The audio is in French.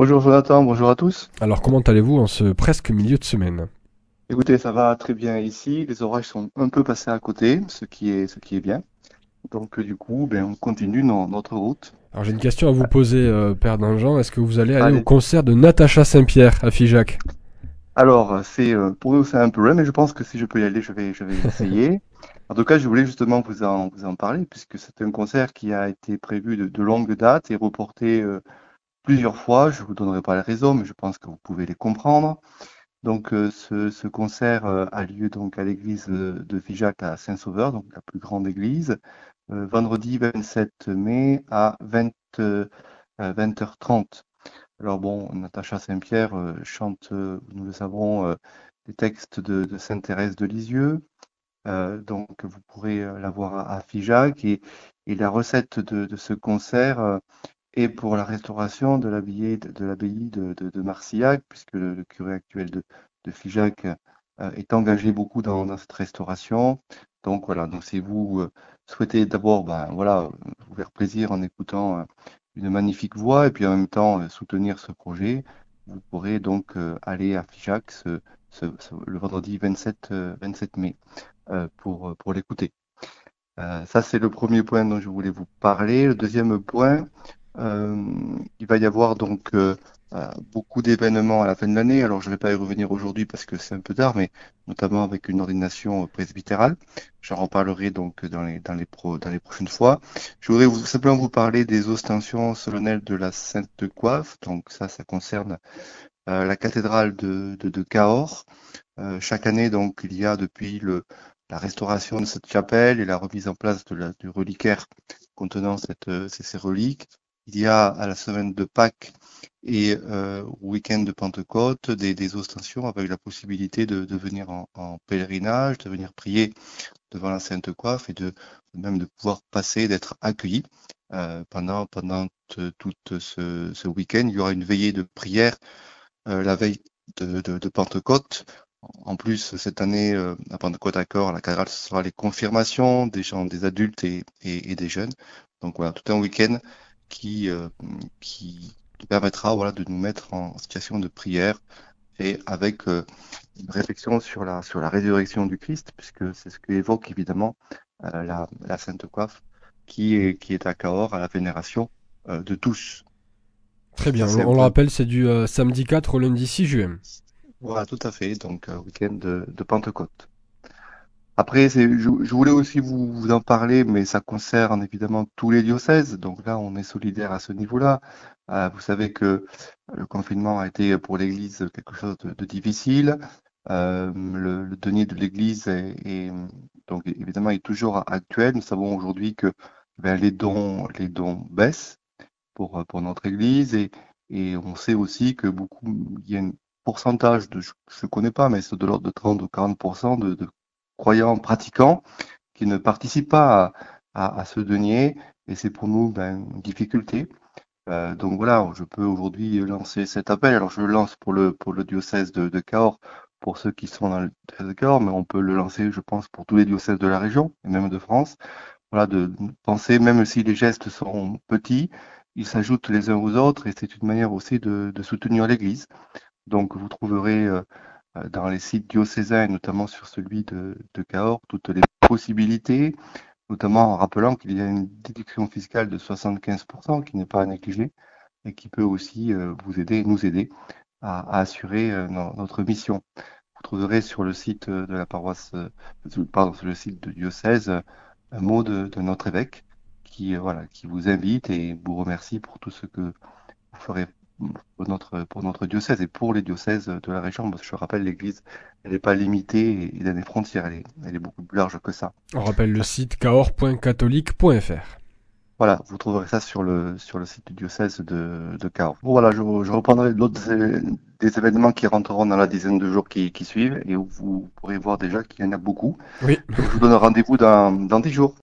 Bonjour Jonathan, bonjour à tous. Alors comment allez-vous en ce presque milieu de semaine? Écoutez, ça va très bien ici. Les orages sont un peu passés à côté, ce qui est bien. Donc du coup, ben, on continue notre route. Alors j'ai une question à vous poser, Père Dangean. Est-ce que vous allez aller au Allez. concert de Natacha Saint-Pierre à Figeac? Alors, c'est pour nous c'est un peu loin, mais je pense que si je peux y aller, je vais essayer. En tout cas, je voulais justement vous en parler, puisque c'est un concert qui a été prévu de longue date et reporté plusieurs fois. Je vous donnerai pas les raisons, mais je pense que vous pouvez les comprendre. Donc, ce concert a lieu donc à l'église de Figeac à Saint-Sauveur, donc la plus grande église, vendredi 27 mai à 20h30. Alors bon, Natacha Saint-Pierre chante, nous le savons, des textes de Sainte Thérèse de Lisieux. Donc vous pourrez la voir à Figeac et la recette de ce concert est pour la restauration de l'abbaye de Marcillac, puisque le curé actuel de Figeac est engagé beaucoup dans cette restauration. Donc voilà, donc si vous souhaitez d'abord ben, voilà, vous faire plaisir en écoutant une magnifique voix et puis en même temps soutenir ce projet, vous pourrez donc aller à Figeac le vendredi 27 mai pour l'écouter. Ça, c'est le premier point dont je voulais vous parler. Le deuxième point, euh, il va y avoir donc beaucoup d'événements à la fin de l'année. Alors, je ne vais pas y revenir aujourd'hui parce que c'est un peu tard, mais notamment avec une ordination presbytérale. J'en reparlerai donc dans les prochaines fois. Je voudrais simplement vous parler des ostensions solennelles de la Sainte Coiffe. Donc, ça concerne la cathédrale de Cahors. Chaque année, donc, il y a depuis la restauration de cette chapelle et la remise en place du reliquaire contenant ces reliques, il y a à la semaine de Pâques et au week-end de Pentecôte des ostensions avec la possibilité de venir en pèlerinage, de venir prier devant la Sainte Coiffe et même de pouvoir passer, d'être accueilli. Pendant tout ce week-end, il y aura une veillée de prière la veille de Pentecôte. En plus, cette année, à Pentecôte à la cathédrale, ce sera les confirmations des gens, des adultes et des jeunes. Donc voilà, tout un week-end qui, euh, qui permettra voilà, de nous mettre en situation de prière et avec une réflexion sur la résurrection du Christ, puisque c'est ce qu'évoque évidemment la Sainte Coiffe qui est à Cahors, à la vénération de tous. Très bien, Ça, c'est un on le peu. rappelle, c'est du samedi 4 au lundi 6 juin. Voilà, tout à fait. Donc, week-end de Pentecôte. Après, je voulais aussi vous en parler, mais ça concerne évidemment tous les diocèses. Donc là, on est solidaire à ce niveau-là. Vous savez que le confinement a été pour l'Église quelque chose de difficile. Le denier de l'Église donc évidemment est toujours actuel. Nous savons aujourd'hui que ben, les dons baissent pour notre Église et on sait aussi que il y a un pourcentage je ne connais pas, mais c'est de l'ordre de 30 ou 40% de croyants pratiquants qui ne participent pas à ce denier et c'est pour nous ben, une difficulté. Donc voilà, je peux aujourd'hui lancer cet appel. Alors je le lance pour le diocèse de Cahors, pour ceux qui sont dans le diocèse de Cahors, mais on peut le lancer, je pense, pour tous les diocèses de la région et même de France. Voilà, de penser, même si les gestes sont petits, ils s'ajoutent les uns aux autres et c'est une manière aussi de soutenir l'Église. Donc vous trouverez dans les sites diocésains, et notamment sur celui de Cahors, toutes les possibilités, notamment en rappelant qu'il y a une déduction fiscale de 75% qui n'est pas à négliger et qui peut aussi vous aider, nous aider à assurer notre mission. Vous trouverez sur le site de la paroisse, pardon, sur le site de diocèse, un mot de notre évêque voilà, qui vous invite et vous remercie pour tout ce que vous ferez pour notre diocèse et pour les diocèses de la région. Parce que je rappelle, l'Église, elle n'est pas limitée et dans les frontières, elle est beaucoup plus large que ça. On rappelle le Ça, site cahors.catholique.fr. voilà, vous trouverez ça sur le site du diocèse de Cahors. Bon, voilà, je reprendrai des événements qui rentreront dans la dizaine de jours qui suivent et où vous pourrez voir déjà qu'il y en a beaucoup. Oui, Donc, je vous donne rendez-vous dans 10 jours.